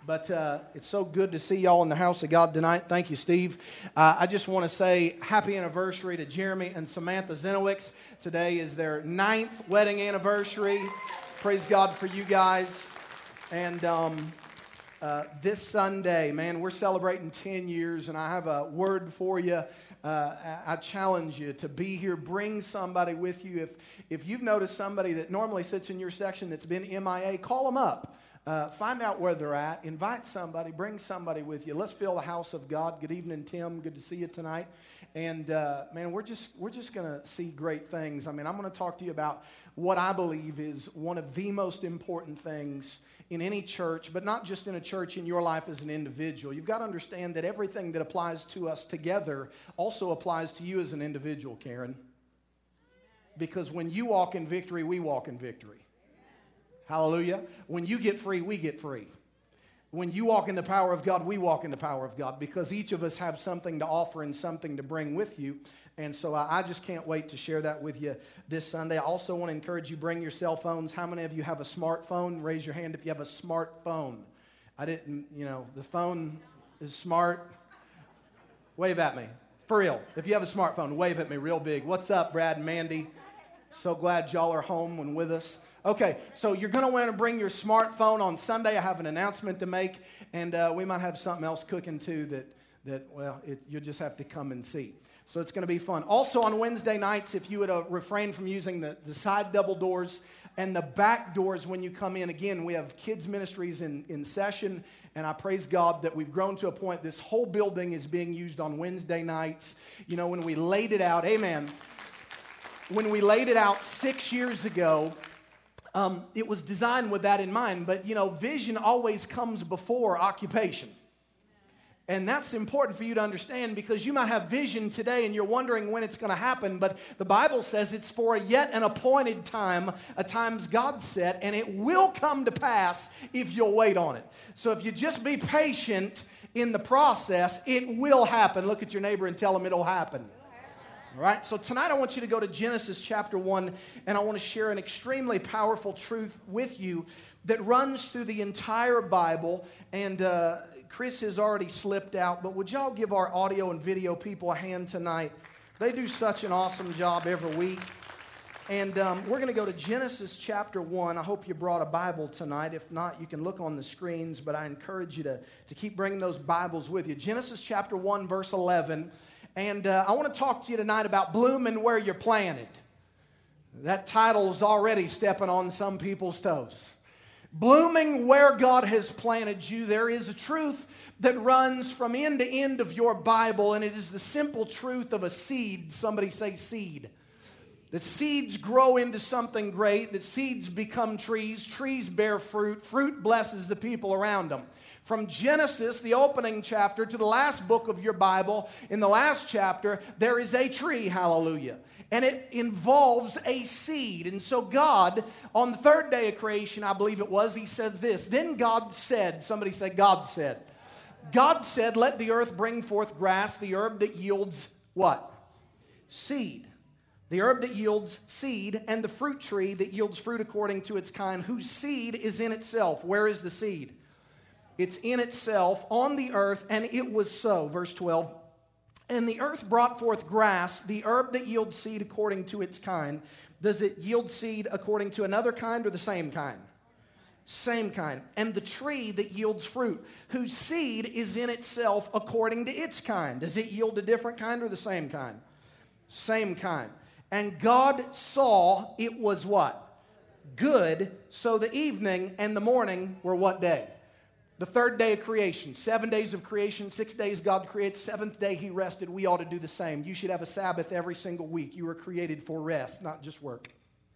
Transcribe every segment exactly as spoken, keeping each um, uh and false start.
But uh, it's so good to see y'all in the house of God tonight. Thank you, Steve. Uh, I just want to say happy anniversary to Jeremy and Samantha Zenowicz. Today is their ninth wedding anniversary. Praise God for you guys. And um, uh, this Sunday, man, we're celebrating ten years, and I have a word for you. Uh, I challenge you to be here. Bring somebody with you. If, if you've noticed somebody that normally sits in your section that's been M I A, call them up. Uh, find out where they're at. Invite somebody. Bring somebody with you. Let's fill the house of God. Good evening, Tim. Good to see you tonight. And uh, man, we're just we're just going to see great things. I mean, I'm going to talk to you about what I believe is one of the most important things in any church, but not just in a church, in your life as an individual. You've got to understand that everything that applies to us together also applies to you as an individual, Karen. Because when you walk in victory, we walk in victory. Hallelujah. When you get free, we get free. When you walk in the power of God, we walk in the power of God, because each of us have something to offer and something to bring with you. And so I, I just can't wait to share that with you this Sunday. I also want to encourage you, bring your cell phones. How many of you have a smartphone? Raise your hand if you have a smartphone. I didn't, you know, the phone is smart. Wave at me. For real. If you have a smartphone, wave at me real big. What's up, Brad and Mandy? So glad y'all are home and with us. Okay, so you're going to want to bring your smartphone on Sunday. I have an announcement to make, and uh, we might have something else cooking too that, that well, it, you'll just have to come and see. So it's going to be fun. Also on Wednesday nights, if you would uh, refrain from using the, the side double doors and the back doors when you come in, again, we have kids ministries in, in session, and I praise God that we've grown to a point this whole building is being used on Wednesday nights. You know, when we laid it out, amen, when we laid it out six years ago, Um, it was designed with that in mind, but you know, vision always comes before occupation. And that's important for you to understand, because you might have vision today and you're wondering when it's going to happen, but the Bible says it's for yet an appointed time, a time's God set, and it will come to pass if you'll wait on it. So if you just be patient in the process, it will happen. Look at your neighbor and tell him it'll happen. All right, so tonight I want you to go to Genesis chapter one, and I want to share an extremely powerful truth with you that runs through the entire Bible. And uh, Chris has already slipped out, but would y'all give our audio and video people a hand tonight? They do such an awesome job every week. And um, we're going to go to Genesis chapter one. I hope you brought a Bible tonight. If not, you can look on the screens, but I encourage you to, to keep bringing those Bibles with you. Genesis chapter one, verse eleven. And uh, I want to talk to you tonight about blooming where you're planted. That title's already stepping on some people's toes. Blooming where God has planted you. There is a truth that runs from end to end of your Bible, and it is the simple truth of a seed. Somebody say seed. That seeds grow into something great, that seeds become trees, trees bear fruit, fruit blesses the people around them. From Genesis, the opening chapter, to the last book of your Bible, in the last chapter, there is a tree, hallelujah. And it involves a seed. And so God, on the third day of creation, I believe it was, he says this, then God said, somebody say God said. God said, let the earth bring forth grass, the herb that yields what? Seed. The herb that yields seed, and the fruit tree that yields fruit according to its kind, whose seed is in itself. Where is the seed? It's in itself on the earth, and it was so. Verse twelve. And the earth brought forth grass, the herb that yields seed according to its kind. Does it yield seed according to another kind or the same kind? Same kind. And the tree that yields fruit, whose seed is in itself according to its kind. Does it yield a different kind or the same kind? Same kind. And God saw it was what? Good. So the evening and the morning were what day? The third day of creation. Seven days of creation, six days God creates, seventh day he rested. We ought to do the same. You should have a Sabbath every single week. You were created for rest, not just work.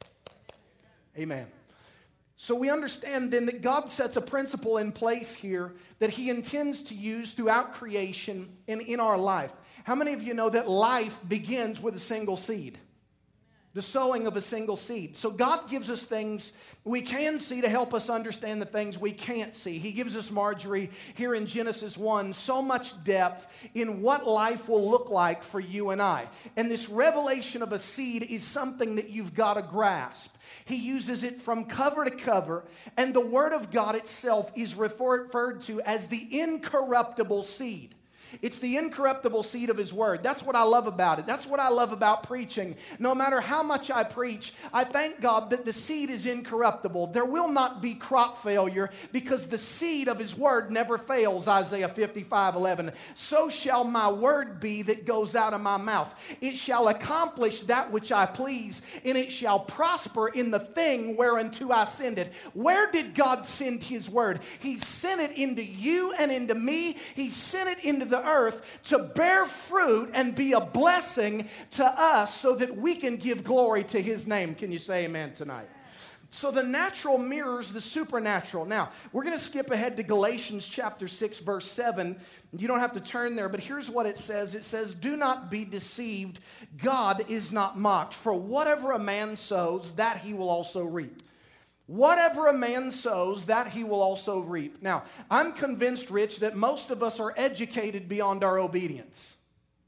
Amen. So we understand then that God sets a principle in place here that he intends to use throughout creation and in our life. How many of you know that life begins with a single seed? The sowing of a single seed. So God gives us things we can see to help us understand the things we can't see. He gives us, Marjorie, here in Genesis one, so much depth in what life will look like for you and I. And this revelation of a seed is something that you've got to grasp. He uses it from cover to cover, and the Word of God itself is referred to as the incorruptible seed. It's the incorruptible seed of His Word. That's what I love about it. That's what I love about preaching. No matter how much I preach, I thank God that the seed is incorruptible. There will not be crop failure because the seed of His Word never fails, Isaiah fifty-five eleven. So shall my word be that goes out of my mouth. It shall accomplish that which I please, and it shall prosper in the thing whereunto I send it. Where did God send His Word? He sent it into you and into me. He sent it into the earth to bear fruit and be a blessing to us so that we can give glory to His name. Can you say amen tonight? So the natural mirrors the supernatural. Now, we're going to skip ahead to Galatians chapter six, verse seven. You don't have to turn there, but here's what it says. It says, "Do not be deceived. God is not mocked. For whatever a man sows, that he will also reap." Whatever a man sows, that he will also reap. Now, I'm convinced, Rich, that most of us are educated beyond our obedience.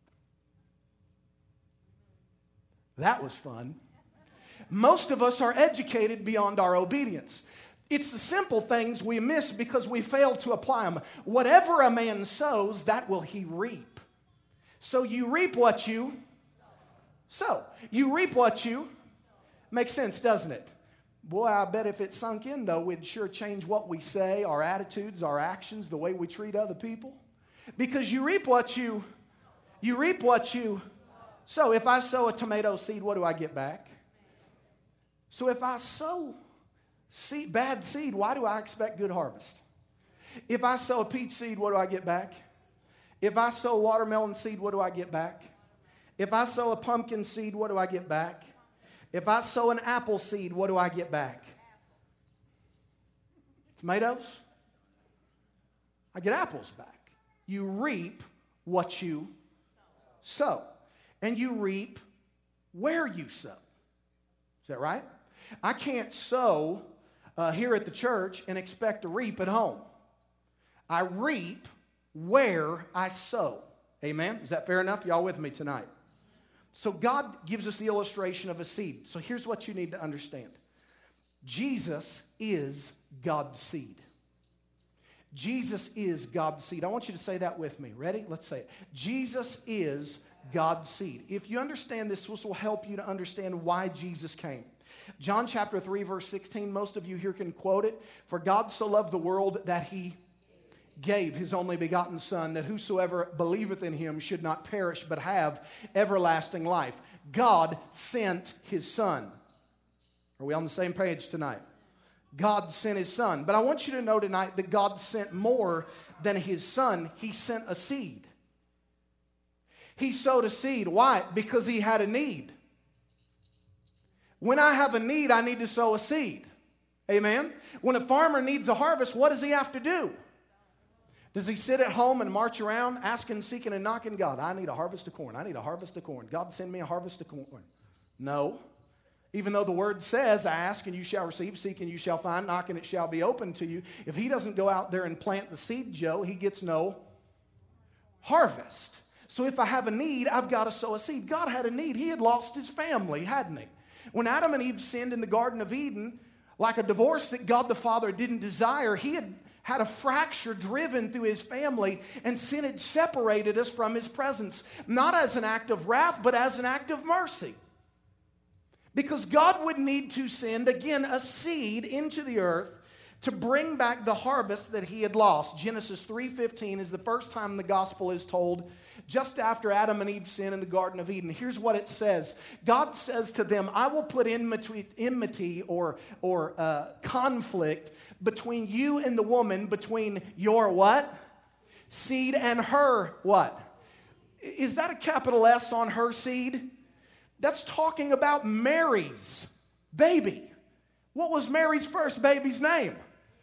That was fun. Most of us are educated beyond our obedience. It's the simple things we miss because we fail to apply them. Whatever a man sows, that will he reap. So you reap what you sow. You reap what you... Makes sense, doesn't it? Boy, I bet if it sunk in, though, we'd sure change what we say, our attitudes, our actions, the way we treat other people. Because you reap what you, you reap what you sow. If I sow a tomato seed, what do I get back? So if I sow seed, bad seed, why do I expect good harvest? If I sow a peach seed, what do I get back? If I sow a watermelon seed, what do I get back? If I sow a pumpkin seed, what do I get back? If I sow an apple seed, what do I get back? Tomatoes? I get apples back. You reap what you sow. And you reap where you sow. Is that right? I can't sow uh, here at the church and expect to reap at home. I reap where I sow. Amen? Is that fair enough? Y'all with me tonight? So God gives us the illustration of a seed. So here's what you need to understand. Jesus is God's seed. Jesus is God's seed. I want you to say that with me. Ready? Let's say it. Jesus is God's seed. If you understand this, this will help you to understand why Jesus came. John chapter three, verse sixteen, most of you here can quote it. For God so loved the world that He gave His only begotten Son, that whosoever believeth in Him should not perish, but have everlasting life. God sent His Son. Are we on the same page tonight? God sent His Son. But I want you to know tonight that God sent more than His Son. He sent a seed. He sowed a seed. Why? Because He had a need. When I have a need, I need to sow a seed. Amen? When a farmer needs a harvest, what does he have to do? Does he sit at home and march around asking, seeking, and knocking God? I need a harvest of corn. I need a harvest of corn. God, send me a harvest of corn. No. Even though the word says, ask and you shall receive, seek and you shall find, knock and it shall be open to you. If he doesn't go out there and plant the seed, Joe, he gets no harvest. So if I have a need, I've got to sow a seed. God had a need. He had lost his family, hadn't he? When Adam and Eve sinned in the Garden of Eden, like a divorce that God the Father didn't desire, he had had a fracture driven through his family, and sin had separated us from his presence, not as an act of wrath, but as an act of mercy. Because God would need to send, again, a seed into the earth to bring back the harvest that he had lost. Genesis three fifteen is the first time the gospel is told, just after Adam and Eve sinned in the Garden of Eden. Here's what it says. God says to them, I will put enmity, enmity or, or uh, conflict between you and the woman, between your what? Seed and her what? Is that a capital S on her seed? That's talking about Mary's baby. What was Mary's first baby's name?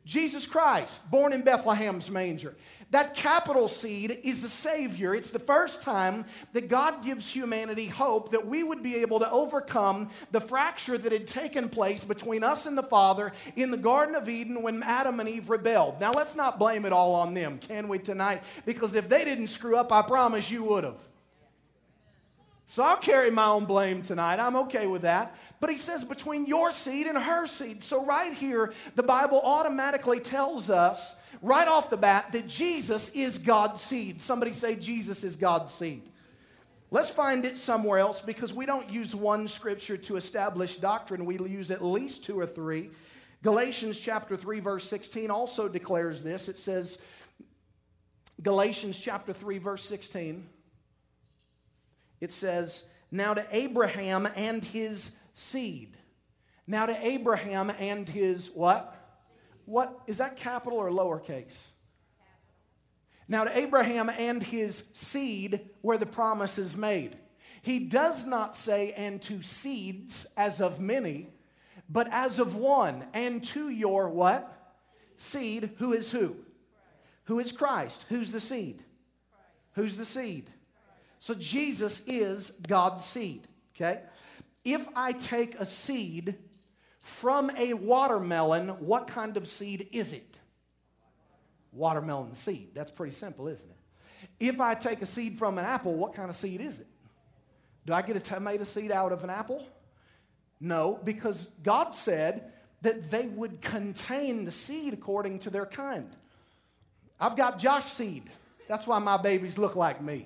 Jesus Christ, born in Bethlehem's manger. That capital seed is the Savior. It's the first time that God gives humanity hope that we would be able to overcome the fracture that had taken place between us and the Father in the Garden of Eden when Adam and Eve rebelled. Now, let's not blame it all on them, can we, tonight? Because if they didn't screw up, I promise you would have. So I'll carry my own blame tonight. I'm okay with that. But he says between your seed and her seed. So right here, the Bible automatically tells us right off the bat that Jesus is God's seed. Somebody say Jesus is God's seed. Let's find it somewhere else because we don't use one scripture to establish doctrine. We use at least two or three. Galatians chapter three verse sixteen also declares this. It says, Galatians chapter three verse sixteen. It says, now to Abraham and his seed. Now to Abraham and his what? What? Is that capital or lowercase? Now to Abraham and his seed where the promise is made. He does not say and to seeds as of many, but as of one. And to your what? Seed. Who is who? Who is Christ? Who's the seed? Who's the seed? So Jesus is God's seed, okay? If I take a seed from a watermelon, what kind of seed is it? Watermelon seed. That's pretty simple, isn't it? If I take a seed from an apple, what kind of seed is it? Do I get a tomato seed out of an apple? No, because God said that they would contain the seed according to their kind. I've got Josh seed. That's why my babies look like me.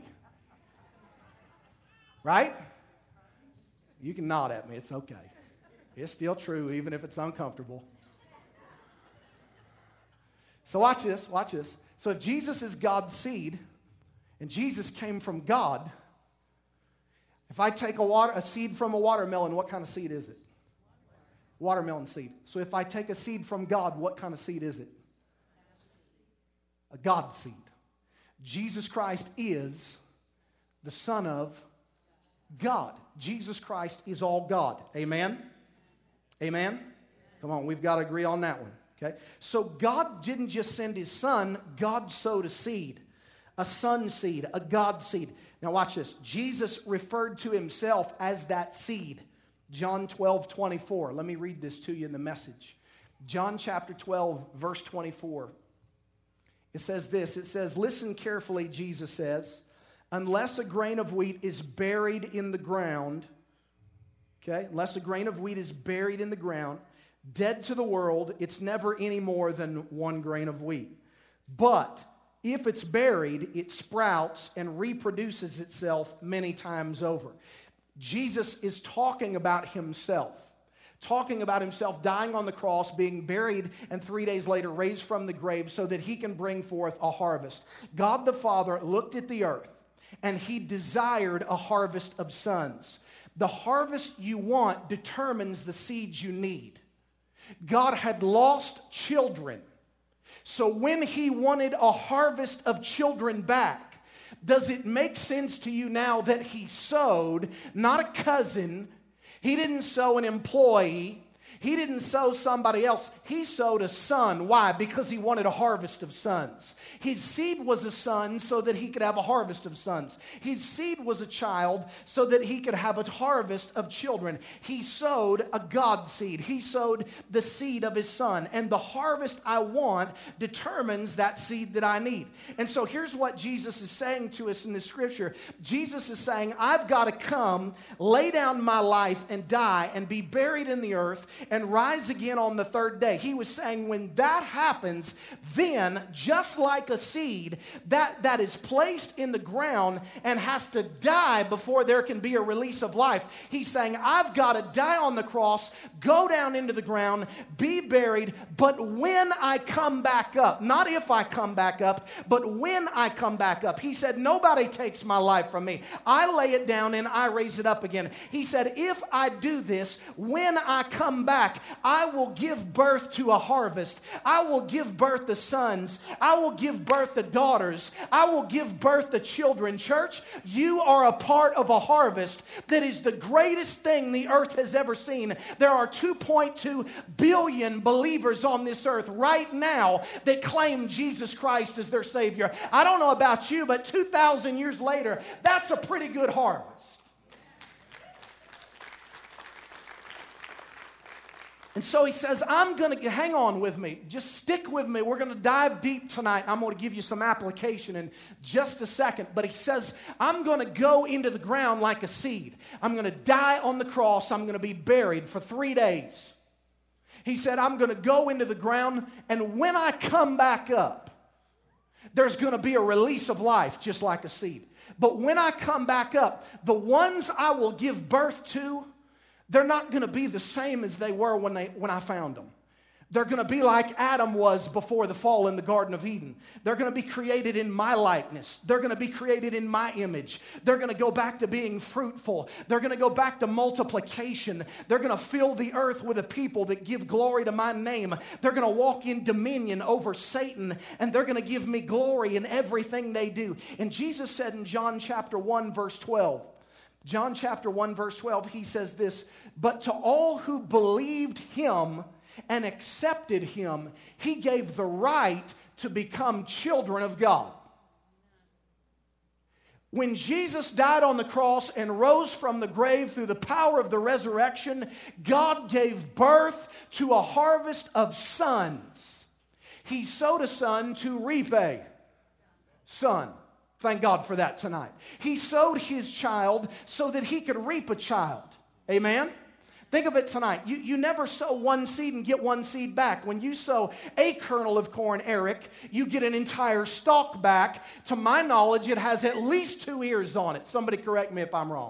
Right? You can nod at me. It's okay. It's still true, even if it's uncomfortable. So watch this. Watch this. So if Jesus is God's seed, and Jesus came from God, if I take a, water, a seed from a watermelon, what kind of seed is it? Watermelon seed. So if I take a seed from God, what kind of seed is it? A God seed. Jesus Christ is the Son of God. Jesus Christ is all God. Amen? Amen? Come on, we've got to agree on that one. Okay? So God didn't just send his Son, God sowed a seed. A son seed, a God seed. Now watch this. Jesus referred to himself as that seed. John twelve twenty-four. Let me read this to you in the Message. John chapter twelve, verse twenty-four. It says this. It says, listen carefully, Jesus says, unless a grain of wheat is buried in the ground, okay, unless a grain of wheat is buried in the ground, dead to the world, it's never any more than one grain of wheat. But if it's buried, it sprouts and reproduces itself many times over. Jesus is talking about himself. Talking about himself dying on the cross, being buried, and three days later raised from the grave so that he can bring forth a harvest. God the Father looked at the earth and he desired a harvest of sons. The harvest you want determines the seeds you need. God had lost children. So when he wanted a harvest of children back, does it make sense to you now that he sowed not a cousin? He didn't sow an employee. He didn't sow somebody else. He sowed a son. Why? Because he wanted a harvest of sons. His seed was a son so that he could have a harvest of sons. His seed was a child so that he could have a harvest of children. He sowed a God seed. He sowed the seed of his son. And the harvest I want determines that seed that I need. And so here's what Jesus is saying to us in this scripture. Jesus is saying, I've got to come, lay down my life and die and be buried in the earth and rise again on the third day. He was saying when that happens, then just like a seed that, that is placed in the ground and has to die before there can be a release of life, he's saying I've got to die on the cross, go down into the ground, be buried, but when I come back up, not if I come back up, but when I come back up. He said nobody takes my life from me. I lay it down and I raise it up again. He said if I do this, when I come back back, I will give birth to a harvest. I will give birth to sons. I will give birth to daughters. I will give birth to children. Church, you are a part of a harvest that is the greatest thing the earth has ever seen. There are two point two billion believers on this earth right now that claim Jesus Christ as their Savior. I don't know about you, but two thousand years later, that's a pretty good harvest. And so he says, I'm going to, hang on with me. Just stick with me. We're going to dive deep tonight. I'm going to give you some application in just a second. But he says, I'm going to go into the ground like a seed. I'm going to die on the cross. I'm going to be buried for three days. He said, I'm going to go into the ground, and when I come back up, there's going to be a release of life, just like a seed. But when I come back up, the ones I will give birth to, they're not going to be the same as they were when, they, when I found them. They're going to be like Adam was before the fall in the Garden of Eden. They're going to be created in my likeness. They're going to be created in my image. They're going to go back to being fruitful. They're going to go back to multiplication. They're going to fill the earth with a people that give glory to my name. They're going to walk in dominion over Satan, and they're going to give me glory in everything they do. And Jesus said in John chapter one, verse twelve, John chapter one, verse twelve, he says this, but to all who believed him and accepted him, he gave the right to become children of God. When Jesus died on the cross and rose from the grave through the power of the resurrection, God gave birth to a harvest of sons. He sowed a son to reap a son. Thank God for that tonight. He sowed his child so that he could reap a child. Amen? Think of it tonight. You, you never sow one seed and get one seed back. When you sow a kernel of corn, Eric, you get an entire stalk back. To my knowledge, it has at least two ears on it. Somebody correct me if I'm wrong.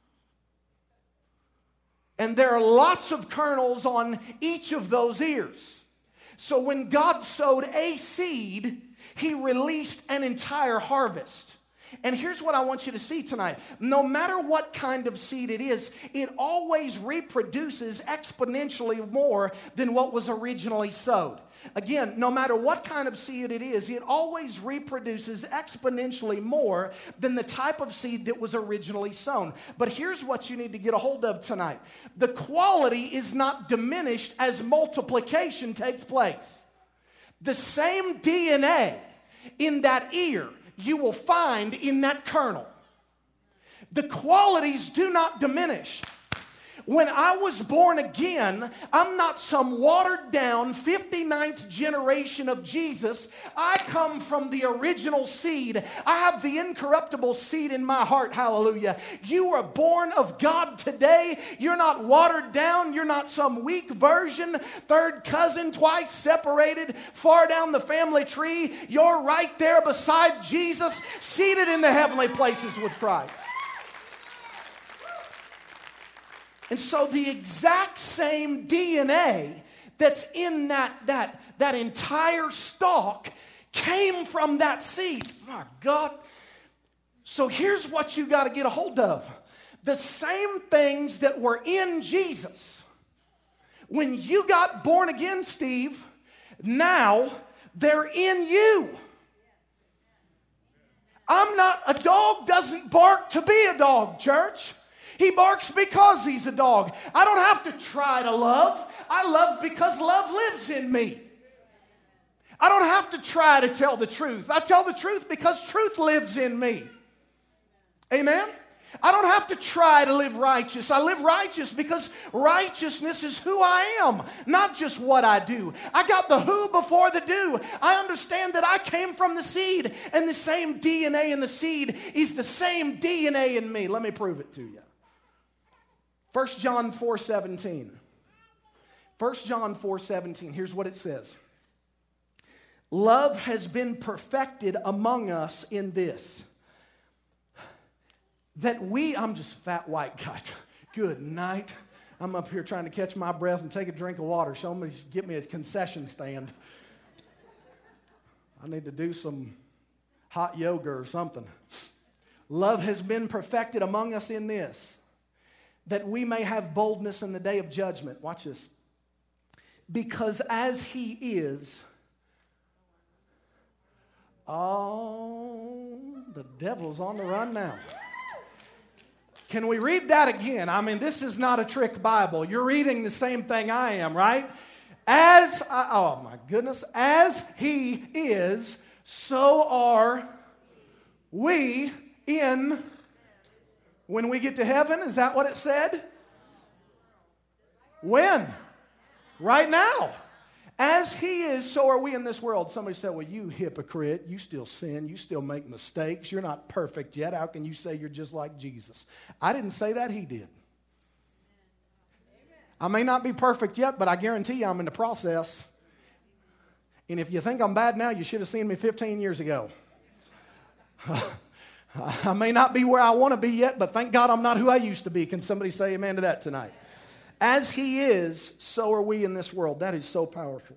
And there are lots of kernels on each of those ears. So when God sowed a seed, he released an entire harvest. And here's what I want you to see tonight. No matter what kind of seed it is, it always reproduces exponentially more than what was originally sowed. Again, no matter what kind of seed it is, it always reproduces exponentially more than the type of seed that was originally sown. But here's what you need to get a hold of tonight. The quality is not diminished as multiplication takes place. The same D N A in that ear you will find in that kernel. The qualities do not diminish. When I was born again, I'm not some watered down fifty-ninth generation of Jesus. I come from the original seed. I have the incorruptible seed in my heart. Hallelujah. You are born of God today. You're not watered down. You're not some weak version, third cousin, twice separated, far down the family tree. You're right there beside Jesus, seated in the heavenly places with Christ. And so the exact same D N A that's in that, that, that entire stalk came from that seed. My God. So here's what you got to get a hold of. The same things that were in Jesus. When you got born again, Steve, now they're in you. I'm not, a dog doesn't bark to be a dog, church. He barks because he's a dog. I don't have to try to love. I love because love lives in me. I don't have to try to tell the truth. I tell the truth because truth lives in me. Amen? I don't have to try to live righteous. I live righteous because righteousness is who I am, not just what I do. I got the who before the do. I understand that I came from the seed, and the same D N A in the seed is the same D N A in me. Let me prove it to you. First John four seventeen. First John four seventeen. Here's what it says. Love has been perfected among us in this, that we, I'm just a fat white guy. Good night. I'm up here trying to catch my breath and take a drink of water. Somebody get me a concession stand. I need to do some hot yoga or something. Love has been perfected among us in this, that we may have boldness in the day of judgment. Watch this. Because as he is, oh, the devil's on the run now. Can we read that again? I mean, this is not a trick Bible. You're reading the same thing I am, right? As, I, oh my goodness, as he is, so are we in, when we get to heaven. Is that what it said? When? Right now. As he is, so are we in this world. Somebody said, well, you hypocrite, you still sin, you still make mistakes, you're not perfect yet. How can you say you're just like Jesus? I didn't say that, he did. I may not be perfect yet, but I guarantee you I'm in the process. And if you think I'm bad now, you should have seen me fifteen years ago. I may not be where I want to be yet, but thank God I'm not who I used to be. Can somebody say amen to that tonight? As he is, so are we in this world. That is so powerful.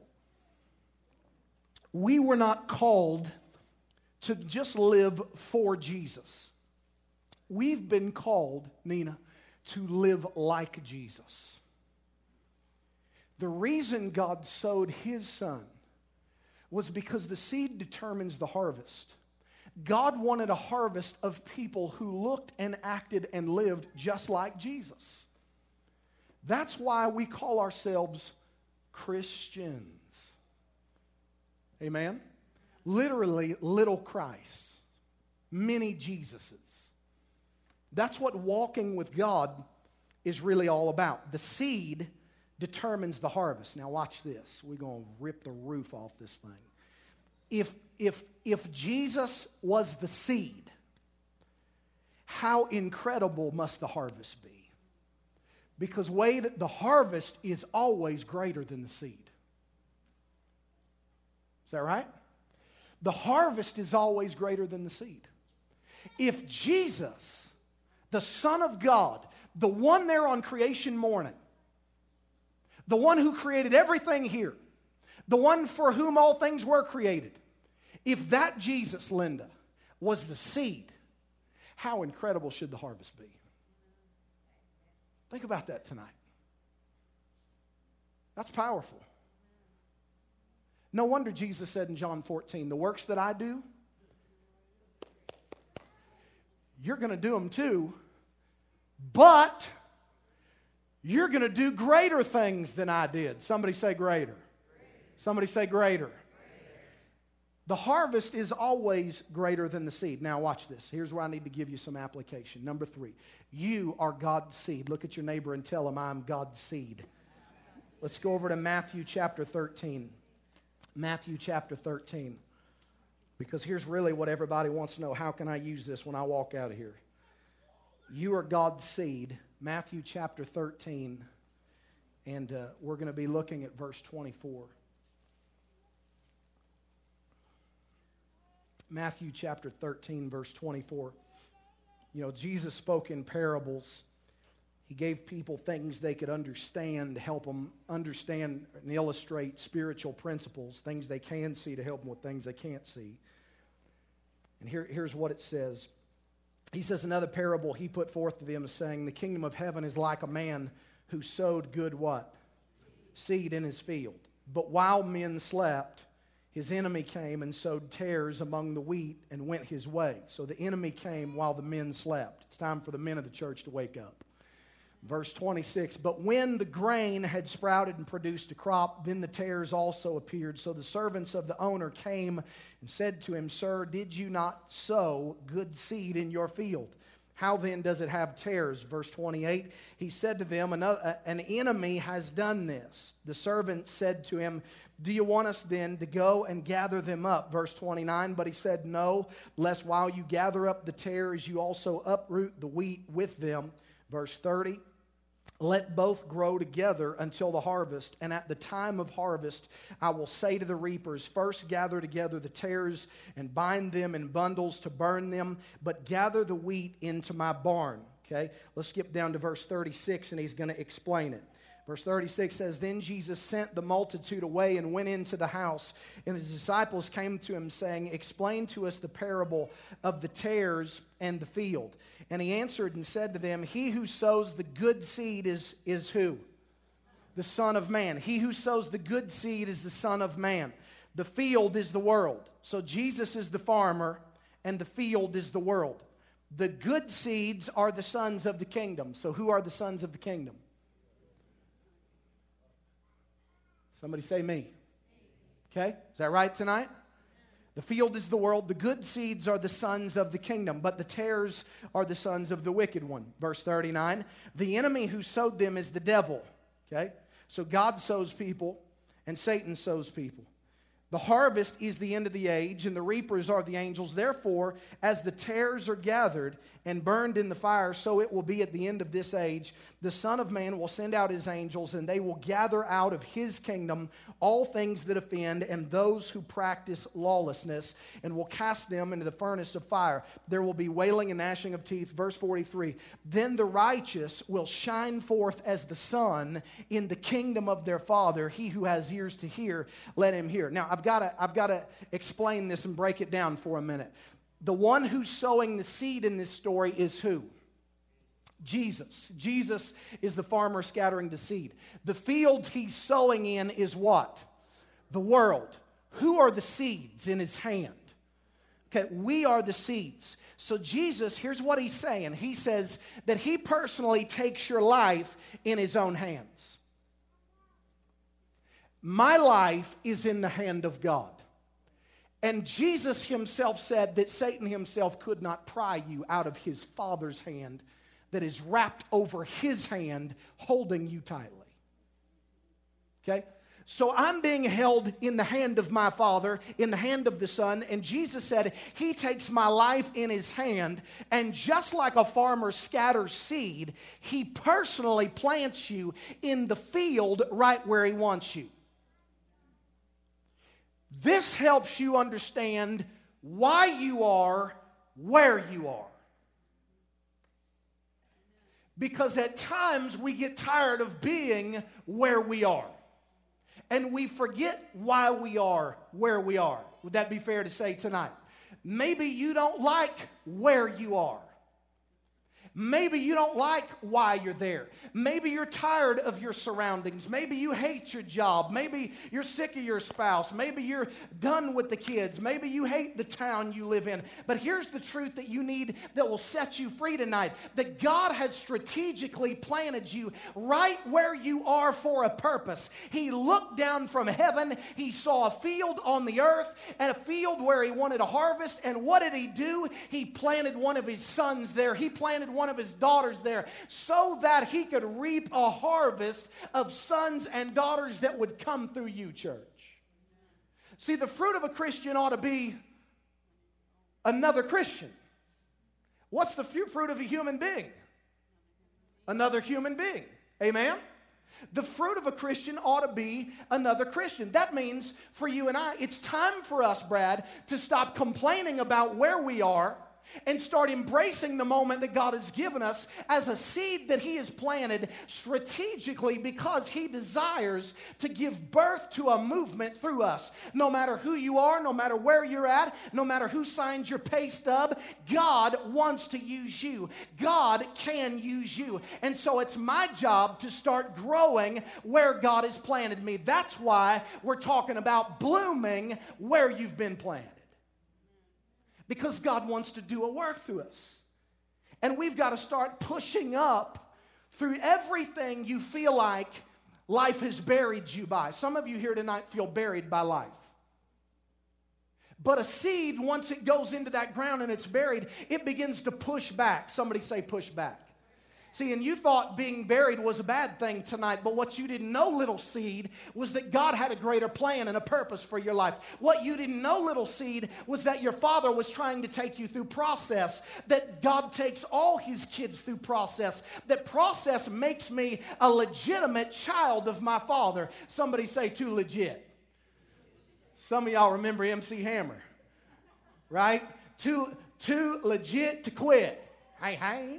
We were not called to just live for Jesus. We've been called, Nina, to live like Jesus. The reason God sowed his son was because the seed determines the harvest. God wanted a harvest of people who looked and acted and lived just like Jesus. That's why we call ourselves Christians. Amen? Literally, little Christs. Many Jesuses. That's what walking with God is really all about. The seed determines the harvest. Now watch this. We're going to rip the roof off this thing. If, if, if Jesus was the seed, how incredible must the harvest be? Because Wade, the harvest is always greater than the seed. Is that right? The harvest is always greater than the seed. If Jesus, the Son of God, the one there on creation morning, the one who created everything here, the one for whom all things were created, if that Jesus, Linda, was the seed, how incredible should the harvest be? Think about that tonight. That's powerful. No wonder Jesus said in John fourteen, the works that I do, you're going to do them too, but you're going to do greater things than I did. Somebody say greater. Somebody say greater. The harvest is always greater than the seed. Now watch this. Here's where I need to give you some application. Number three, you are God's seed. Look at your neighbor and tell him, I'm God's seed. Let's go over to Matthew chapter thirteen. Matthew chapter thirteen. Because here's really what everybody wants to know. How can I use this when I walk out of here? You are God's seed. Matthew chapter thirteen. And uh, we're going to be looking at verse twenty-four. Matthew chapter thirteen, verse twenty-four. You know, Jesus spoke in parables. He gave people things they could understand to help them understand and illustrate spiritual principles, things they can see to help them with things they can't see. And here, here's what it says. He says, another parable he put forth to them, saying, the kingdom of heaven is like a man who sowed good what? Seed in his field. But while men slept, his enemy came and sowed tares among the wheat and went his way. So the enemy came while the men slept. It's time for the men of the church to wake up. Verse twenty-six, but when the grain had sprouted and produced a crop, then the tares also appeared. So the servants of the owner came and said to him, Sir, did you not sow good seed in your field? How then does it have tares? Verse twenty-eight, he said to them, an enemy has done this. The servant said to him, do you want us then to go and gather them up? Verse twenty-nine, but he said, no, lest while you gather up the tares, you also uproot the wheat with them. Verse thirty, let both grow together until the harvest, and at the time of harvest I will say to the reapers, first gather together the tares and bind them in bundles to burn them, but gather the wheat into my barn. Okay, let's skip down to verse thirty-six, and he's going to explain it. Verse thirty-six says, then Jesus sent the multitude away and went into the house, and his disciples came to him saying, explain to us the parable of the tares and the field. And he answered and said to them, he who sows the good seed is, is who? The Son of Man. He who sows the good seed is the Son of Man. The field is the world. So Jesus is the farmer, and the field is the world. The good seeds are the sons of the kingdom. So who are the sons of the kingdom? Somebody say me. Okay? Is that right tonight? The field is the world. The good seeds are the sons of the kingdom, but the tares are the sons of the wicked one. Verse thirty-nine. The enemy who sowed them is the devil. Okay? So God sows people, and Satan sows people. The harvest is the end of the age, and the reapers are the angels. Therefore, as the tares are gathered and burned in the fire, so it will be at the end of this age. The Son of Man will send out his angels, and they will gather out of his kingdom all things that offend and those who practice lawlessness, and will cast them into the furnace of fire. There will be wailing and gnashing of teeth. Verse forty-three. Then the righteous will shine forth as the sun in the kingdom of their Father. He who has ears to hear, let him hear. Now, I've got to, I've got to explain this and break it down for a minute. The one who's sowing the seed in this story is who? Jesus. Jesus is the farmer scattering the seed. The field he's sowing in is what? The world. Who are the seeds in his hand? Okay, we are the seeds. So Jesus, here's what he's saying. He says that he personally takes your life in his own hands. My life is in the hand of God. And Jesus himself said that Satan himself could not pry you out of his Father's hand that is wrapped over his hand, holding you tightly. Okay? So I'm being held in the hand of my Father, in the hand of the Son, and Jesus said he takes my life in his hand, and just like a farmer scatters seed, he personally plants you in the field right where he wants you. This helps you understand why you are where you are. Because at times we get tired of being where we are. And we forget why we are where we are. Would that be fair to say tonight? Maybe you don't like where you are. Maybe you don't like why you're there. Maybe you're tired of your surroundings. Maybe you hate your job. Maybe you're sick of your spouse. Maybe you're done with the kids. Maybe you hate the town you live in. But here's the truth that you need that will set you free tonight. That God has strategically planted you right where you are for a purpose. He looked down from heaven. He saw a field on the earth and a field where he wanted to harvest. And what did he do? He planted one of his sons there. He planted one of his daughters there so that he could reap a harvest of sons and daughters that would come through you, church. See, the fruit of a Christian ought to be another Christian. What's the fruit of a human being? Another human being. Amen? The fruit of a Christian ought to be another Christian. That means for you and I, it's time for us, Brad, to stop complaining about where we are and start embracing the moment that God has given us as a seed that he has planted strategically because he desires to give birth to a movement through us. No matter who you are, no matter where you're at, no matter who signs your pay stub, God wants to use you. God can use you. And so it's my job to start growing where God has planted me. That's why we're talking about blooming where you've been planted. Because God wants to do a work through us. And we've got to start pushing up through everything you feel like life has buried you by. Some of you here tonight feel buried by life. But a seed, once it goes into that ground and it's buried, it begins to push back. Somebody say push back. See, and you thought being buried was a bad thing tonight, but what you didn't know, little seed, was that God had a greater plan and a purpose for your life. What you didn't know, little seed, was that your Father was trying to take you through process, that God takes all his kids through process, that process makes me a legitimate child of my Father. Somebody say too legit. Some of y'all remember M C Hammer, right? Too, too legit to quit. Hey, hey.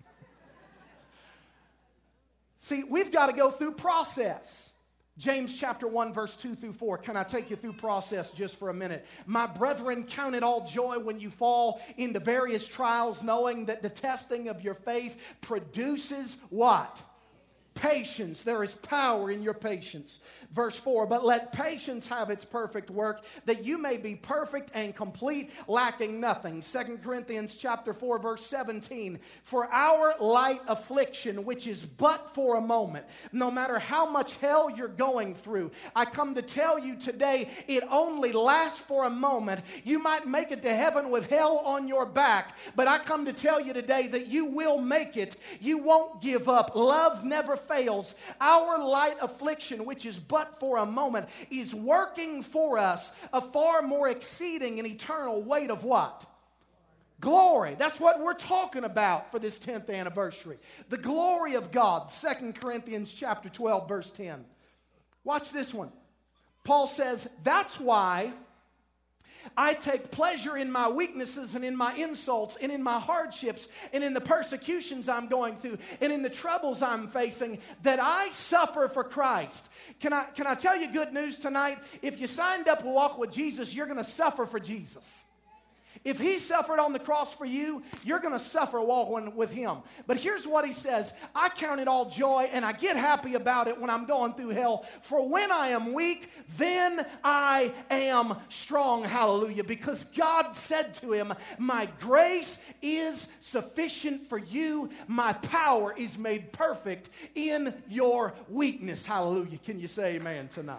See, we've got to go through process. James chapter one, verse two through four. Can I take you through process just for a minute? My brethren, count it all joy when you fall into various trials, knowing that the testing of your faith produces what? Patience, there is power in your patience. Verse four, but let patience have its perfect work, that you may be perfect and complete, lacking nothing. Second Corinthians chapter four, verse seventeen, for our light affliction, which is but for a moment, no matter how much hell you're going through, I come to tell you today, it only lasts for a moment. You might make it to heaven with hell on your back, but I come to tell you today that you will make it. You won't give up. Love never fails. Our light affliction, which is but for a moment, is working for us a far more exceeding and eternal weight of what? Glory. That's what we're talking about for this tenth anniversary. The glory of God. Second Corinthians chapter twelve, verse ten. Watch this one. Paul says, that's why I take pleasure in my weaknesses and in my insults and in my hardships and in the persecutions I'm going through and in the troubles I'm facing, that I suffer for Christ. Can I, can I tell you good news tonight? If you signed up to walk with Jesus, you're going to suffer for Jesus. If he suffered on the cross for you, you're going to suffer walking with him. But here's what he says. I count it all joy and I get happy about it when I'm going through hell. For when I am weak, then I am strong. Hallelujah. Because God said to him, my grace is sufficient for you. My power is made perfect in your weakness. Hallelujah. Can you say amen tonight?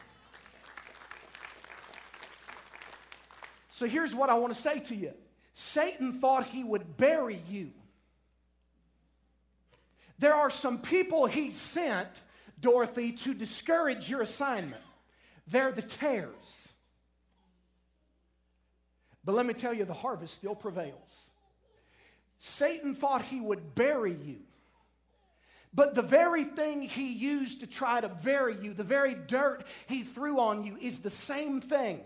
So here's what I want to say to you. Satan thought he would bury you. There are some people he sent, Dorothy, to discourage your assignment. They're the tares. But let me tell you, the harvest still prevails. Satan thought he would bury you. But the very thing he used to try to bury you, the very dirt he threw on you, is the same thing,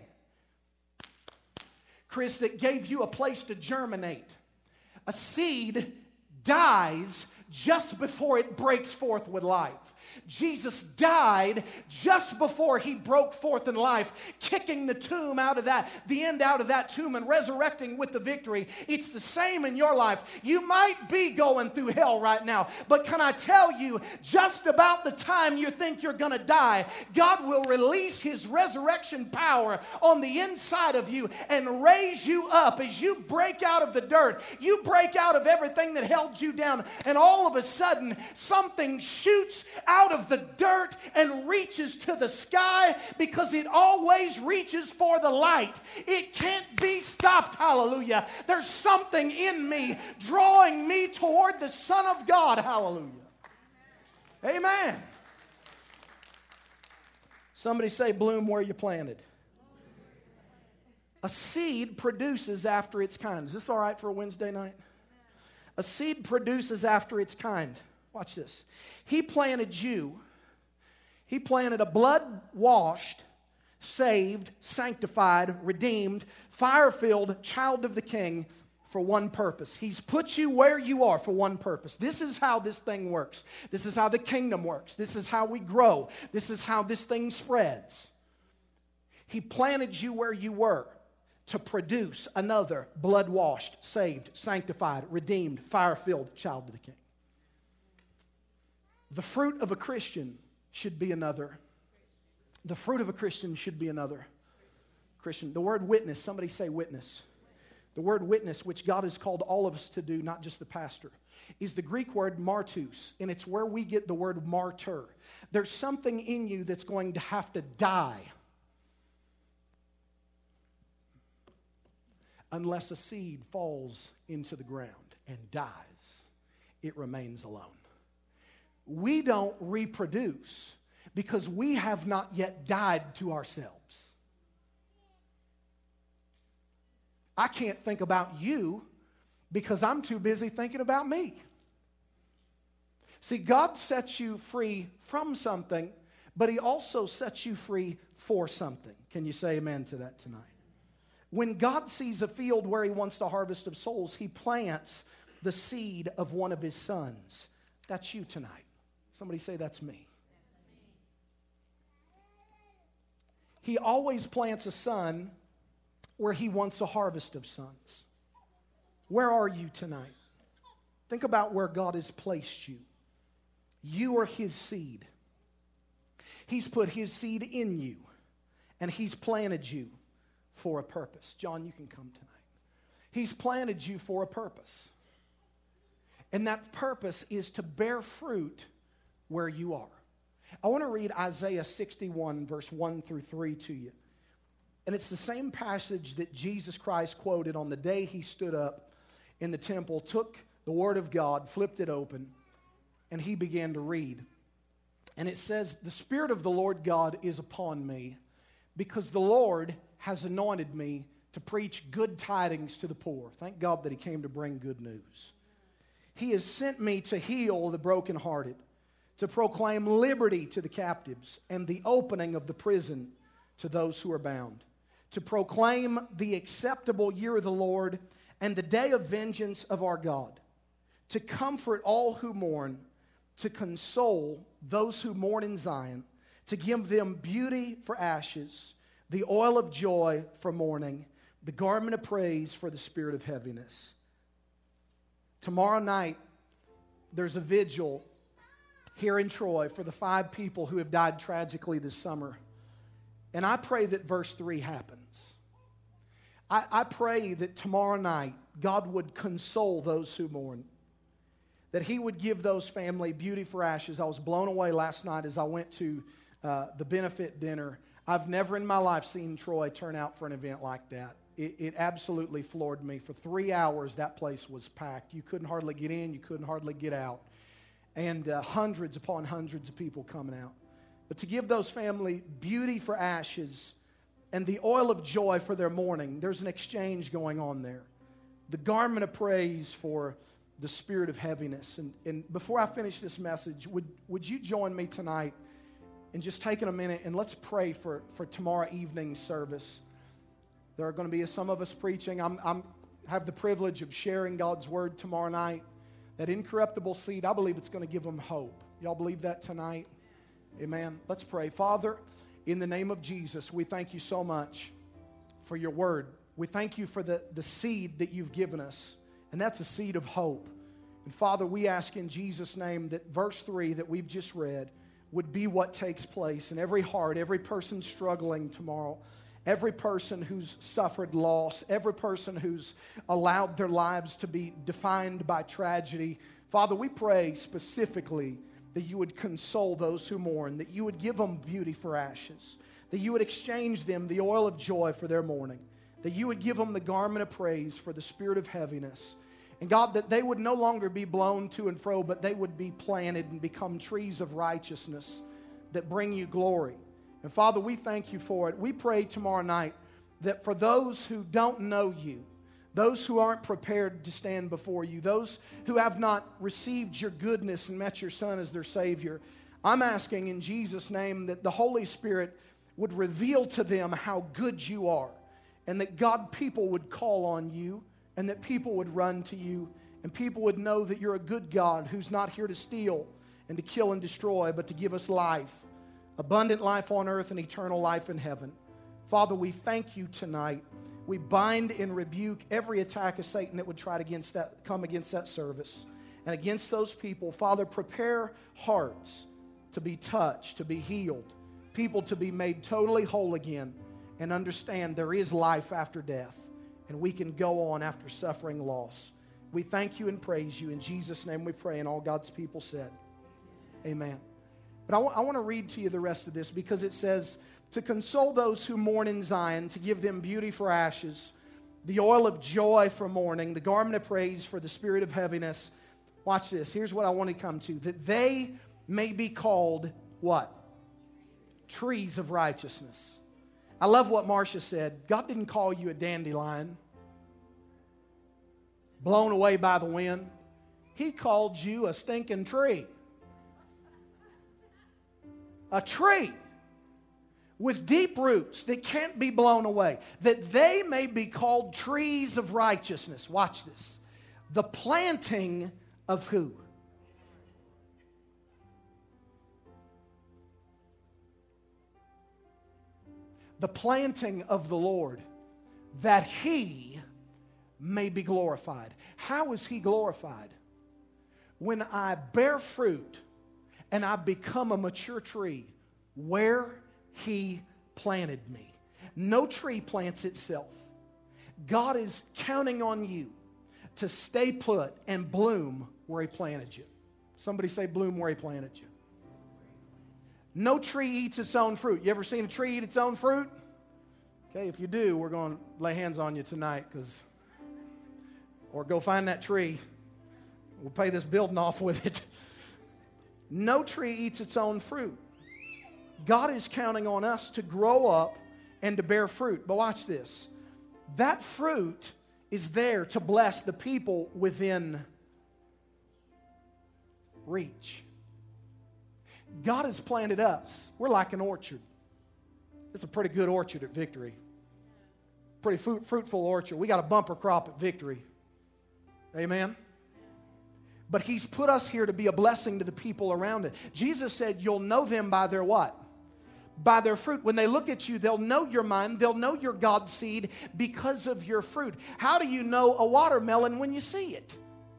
Chris, that gave you a place to germinate. A seed dies just before it breaks forth with life. Jesus died just before he broke forth in life, kicking the tomb out of that, the end out of that tomb and resurrecting with the victory. It's the same in your life. You might be going through hell right now, but can I tell you, just about the time you think you're going to die, God will release his resurrection power on the inside of you and raise you up as you break out of the dirt. You break out of everything that held you down, and all of a sudden, something shoots out of the dirt and reaches to the sky, because it always reaches for the light. It can't be stopped. Hallelujah. There's something in me drawing me toward the Son of God. Hallelujah. Amen. Somebody say, bloom where you planted. A seed produces after its kind. Is this all right for a Wednesday night? A seed produces after its kind. Watch this. He planted you. He planted a blood-washed, saved, sanctified, redeemed, fire-filled child of the King for one purpose. He's put you where you are for one purpose. This is how this thing works. This is how the kingdom works. This is how we grow. This is how this thing spreads. He planted you where you were to produce another blood-washed, saved, sanctified, redeemed, fire-filled child of the King. The fruit of a Christian should be another. The fruit of a Christian should be another. Christian. The word witness, somebody say witness. The word witness, which God has called all of us to do, not just the pastor, is the Greek word martus, and it's where we get the word martyr. There's something in you that's going to have to die unless a seed falls into the ground and dies. It remains alone. We don't reproduce because we have not yet died to ourselves. I can't think about you because I'm too busy thinking about me. See, God sets you free from something, but he also sets you free for something. Can you say amen to that tonight? When God sees a field where he wants to harvest of souls, he plants the seed of one of his sons. That's you tonight. Somebody say, that's me. He always plants a son where he wants a harvest of sons. Where are you tonight? Think about where God has placed you. You are His seed. He's put His seed in you, and He's planted you for a purpose. John, you can come tonight. He's planted you for a purpose. And that purpose is to bear fruit where you are. I want to read Isaiah sixty-one, verse one through three to you. And it's the same passage that Jesus Christ quoted on the day He stood up in the temple, took the Word of God, flipped it open, and He began to read. And it says, "The Spirit of the Lord God is upon me, because the Lord has anointed me to preach good tidings to the poor." Thank God that He came to bring good news. "He has sent me to heal the brokenhearted, to proclaim liberty to the captives, and the opening of the prison to those who are bound, to proclaim the acceptable year of the Lord and the day of vengeance of our God, to comfort all who mourn, to console those who mourn in Zion, to give them beauty for ashes, the oil of joy for mourning, the garment of praise for the spirit of heaviness." Tomorrow night, there's a vigil here in Troy for the five people who have died tragically this summer. And I pray that verse three happens. I, I pray that tomorrow night, God would console those who mourn, that He would give those family beauty for ashes. I was blown away last night as I went to uh, the benefit dinner. I've never in my life seen Troy turn out for an event like that. It, it absolutely floored me. For three hours, that place was packed. You couldn't hardly get in. You couldn't hardly get out. And uh, hundreds upon hundreds of people coming out. But to give those family beauty for ashes and the oil of joy for their mourning, there's an exchange going on there. The garment of praise for the spirit of heaviness. And, and before I finish this message, would, would you join me tonight in just taking a minute and let's pray for, for tomorrow evening's service. There are going to be some of us preaching. I'm, I'm have the privilege of sharing God's word tomorrow night. That incorruptible seed, I believe it's going to give them hope. Y'all believe that tonight? Amen. Let's pray. Father, in the name of Jesus, we thank you so much for your word. We thank you for the, the seed that you've given us, and that's a seed of hope. And Father, we ask in Jesus' name that verse three that we've just read would be what takes place in every heart, every person struggling tomorrow, every person who's suffered loss, every person who's allowed their lives to be defined by tragedy. Father, we pray specifically that you would console those who mourn, that you would give them beauty for ashes, that you would exchange them the oil of joy for their mourning, that you would give them the garment of praise for the spirit of heaviness. And God, that they would no longer be blown to and fro, but they would be planted and become trees of righteousness that bring you glory. And Father, we thank you for it. We pray tomorrow night that for those who don't know you, those who aren't prepared to stand before you, those who have not received your goodness and met your Son as their Savior, I'm asking in Jesus' name that the Holy Spirit would reveal to them how good you are, and that God, people would call on you, and that people would run to you, and people would know that you're a good God who's not here to steal and to kill and destroy, but to give us life, abundant life on earth and eternal life in heaven. Father, we thank you tonight. We bind and rebuke every attack of Satan that would try to against that, come against that service and against those people. Father, prepare hearts to be touched, to be healed, people to be made totally whole again, and understand there is life after death, and we can go on after suffering loss. We thank you and praise you. In Jesus' name we pray, and all God's people said, amen. But I, w- I want to read to you the rest of this, because it says, to console those who mourn in Zion, to give them beauty for ashes, the oil of joy for mourning, the garment of praise for the spirit of heaviness. Watch this. Here's what I want to come to. That they may be called what? Trees of righteousness. I love what Marcia said. God didn't call you a dandelion, blown away by the wind. He called you a stinking tree. A tree with deep roots that can't be blown away, that they may be called trees of righteousness. Watch this. The planting of who? The planting of the Lord, that He may be glorified. How is He glorified? When I bear fruit and I've become a mature tree where He planted me. No tree plants itself. God is counting on you to stay put and bloom where He planted you. Somebody say bloom where He planted you. No tree eats its own fruit. You ever seen a tree eat its own fruit? Okay, if you do, we're going to lay hands on you tonight, because, or go find that tree. We'll pay this building off with it. No tree eats its own fruit. God is counting on us to grow up and to bear fruit. But watch this. That fruit is there to bless the people within reach. God has planted us. We're like an orchard. It's a pretty good orchard at Victory. Pretty fruit, fruitful orchard. We got a bumper crop at Victory. Amen? But He's put us here to be a blessing to the people around it. Jesus said, you'll know them by their what? By their fruit. When they look at you, they'll know your mind. They'll know your God seed because of your fruit. How do you know a watermelon when you see it?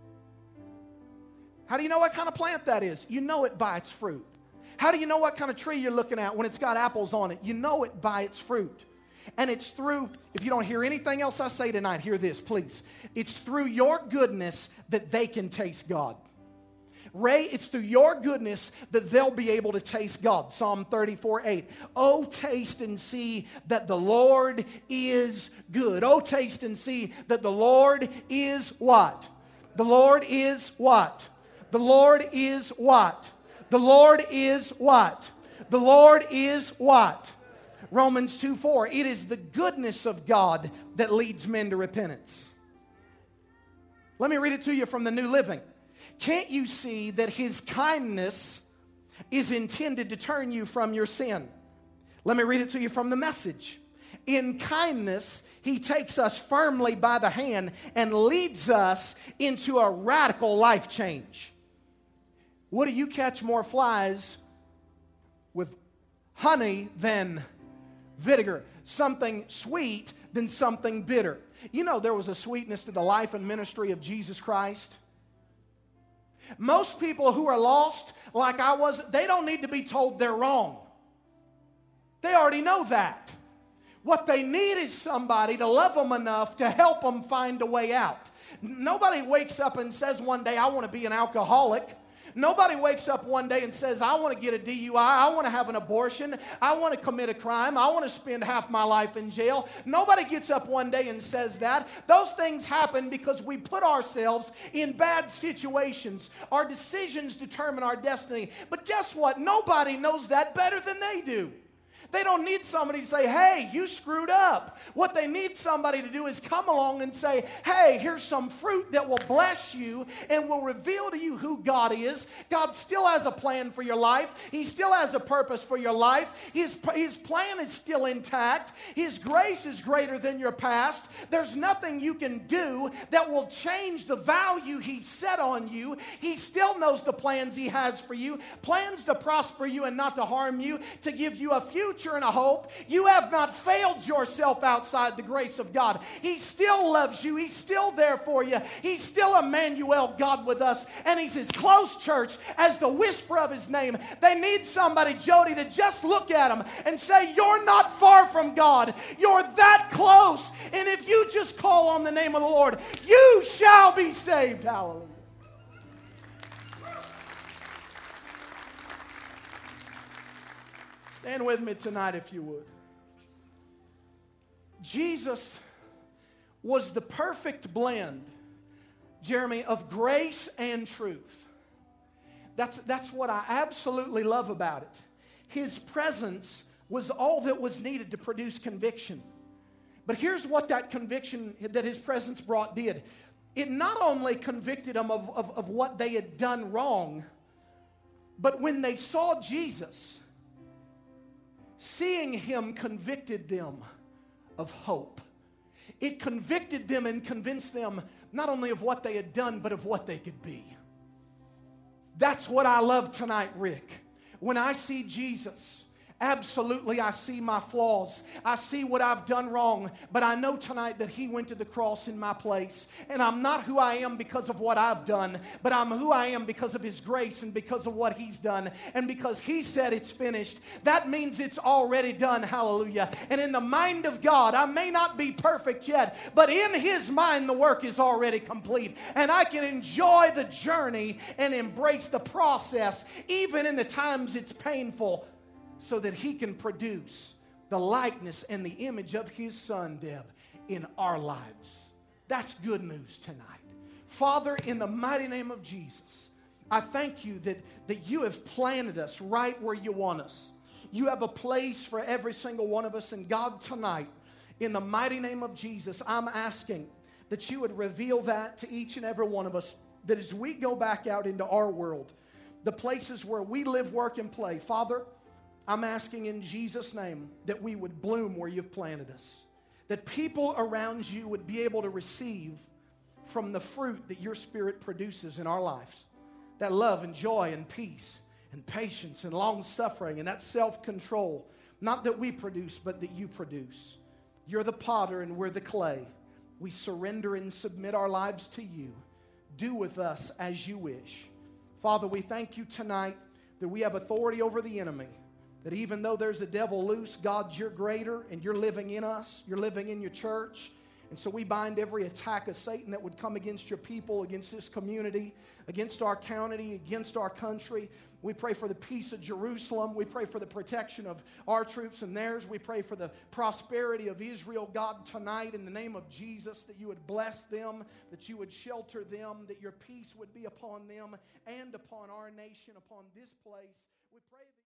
How do you know what kind of plant that is? You know it by its fruit. How do you know what kind of tree you're looking at when it's got apples on it? You know it by its fruit. And it's through, if you don't hear anything else I say tonight, hear this, please. It's through your goodness that they can taste God. Ray, it's through your goodness that they'll be able to taste God. Psalm thirty-four eight. Oh, taste and see that the Lord is good. Oh, taste and see that the Lord is what? The Lord is what? The Lord is what? The Lord is what? The Lord is what? Romans two four. It is the goodness of God that leads men to repentance. Let me read it to you from the New Living. Can't you see that His kindness is intended to turn you from your sin? Let me read it to you from the Message. In kindness, He takes us firmly by the hand and leads us into a radical life change. Would you catch more flies with honey than vinegar? Something sweet than something bitter. You know there was a sweetness to the life and ministry of Jesus Christ. Most people who are lost, like I was, they don't need to be told they're wrong. They already know that. What they need is somebody to love them enough to help them find a way out. Nobody wakes up and says one day, I want to be an alcoholic. Nobody wakes up one day and says, I want to get a D U I, I want to have an abortion, I want to commit a crime, I want to spend half my life in jail. Nobody gets up one day and says that. Those things happen because we put ourselves in bad situations. Our decisions determine our destiny. But guess what? Nobody knows that better than they do. They don't need somebody to say, hey, you screwed up. What they need somebody to do is come along and say, hey, here's some fruit that will bless you and will reveal to you who God is. God still has a plan for your life. He still has a purpose for your life. His, his plan is still intact. His grace is greater than your past. There's nothing you can do that will change the value He set on you. He still knows the plans He has for you. Plans to prosper you and not to harm you, to give you a future and a hope. You have not failed yourself outside the grace of God. He still loves you. He's still there for you. He's still Emmanuel, God with us. And He's as close, church, as the whisper of His name. They need somebody, Jody, to just look at them and say, you're not far from God. You're that close. And if you just call on the name of the Lord, you shall be saved. Hallelujah. Stand with me tonight if you would. Jesus was the perfect blend, Jeremy, of grace and truth. That's, that's what I absolutely love about it. His presence was all that was needed to produce conviction. But here's what that conviction that His presence brought did. It not only convicted them of, of, of what they had done wrong, but when they saw Jesus, seeing Him convicted them of hope. It convicted them and convinced them not only of what they had done, but of what they could be. That's what I love tonight, Rick. When I see Jesus Absolutely, I see my flaws. I see what I've done wrong. But I know tonight that He went to the cross in my place. And I'm not who I am because of what I've done, but I'm who I am because of His grace and because of what He's done. And because He said it's finished, that means it's already done. Hallelujah. And in the mind of God, I may not be perfect yet, but in His mind, the work is already complete. And I can enjoy the journey and embrace the process, even in the times it's painful, so that He can produce the likeness and the image of His Son, Deb, in our lives. That's good news tonight. Father, in the mighty name of Jesus, I thank You that, that You have planted us right where You want us. You have a place for every single one of us. And God, tonight, in the mighty name of Jesus, I'm asking that You would reveal that to each and every one of us, that as we go back out into our world, the places where we live, work, and play, Father, I'm asking in Jesus' name that we would bloom where You've planted us. That people around You would be able to receive from the fruit that Your Spirit produces in our lives. That love and joy and peace and patience and long-suffering and that self-control. Not that we produce, but that You produce. You're the potter and we're the clay. We surrender and submit our lives to You. Do with us as You wish. Father, we thank You tonight that we have authority over the enemy. That even though there's a devil loose, God, You're greater and You're living in us. You're living in Your church. And so we bind every attack of Satan that would come against Your people, against this community, against our county, against our country. We pray for the peace of Jerusalem. We pray for the protection of our troops and theirs. We pray for the prosperity of Israel, God, tonight in the name of Jesus, that You would bless them, that You would shelter them, that Your peace would be upon them and upon our nation, upon this place. We pray that